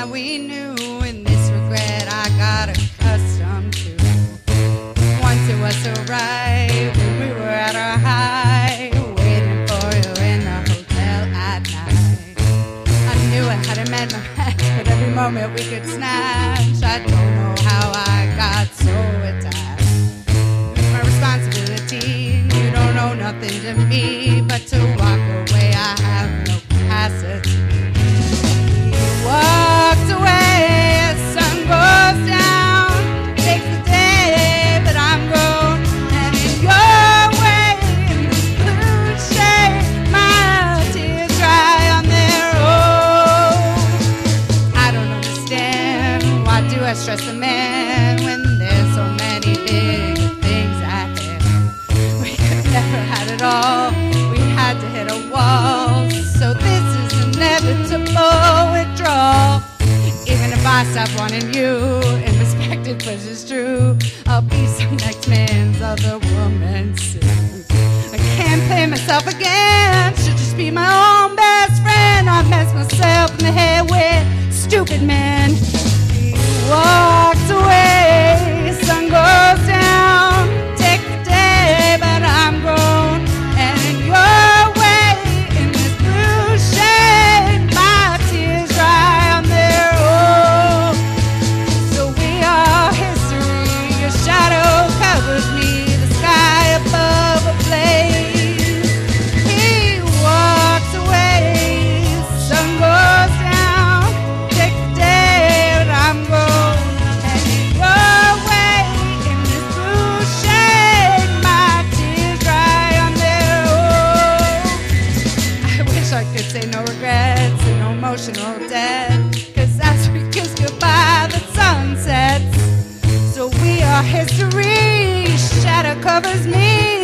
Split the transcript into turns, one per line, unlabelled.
that we knew, and this regret I got accustomed to. Once it was so right when we were at our high, waiting for you in the hotel at night. I knew I hadn't met my match, but every moment we could snatch. I don't know how I got so attached. My responsibility, you don't owe nothing to me, but to walk away I have no capacity. You walked away, the sun goes down, takes the day, but I'm gone. And in your way, in this blue shade, my tears dry on their own. I don't understand, why do I stress a man when there's so many big things at hand? We could never had it all, we had to hit a wall. So this is inevitable withdrawal. Even if I stop wanting you, and respect it pushes true, I'll be some next man's other woman's suit. I can't play myself again, should just be my own best friend. I mess myself in the head with stupid men. You walked away, sun goes down, take the day, but I'm gone. And in your way, in this blue shade, my tears dry on their own. So we are history, your shadow covers me, the sky above ablaze. He walks away, sun goes down, take the day, but I'm gone. And in your way, in this blue shade, my tears dry on their own. I wish I could say no regrets and no emotional debt, 'cause as we kiss goodbye the sun sets. So we are history, shadow covers me,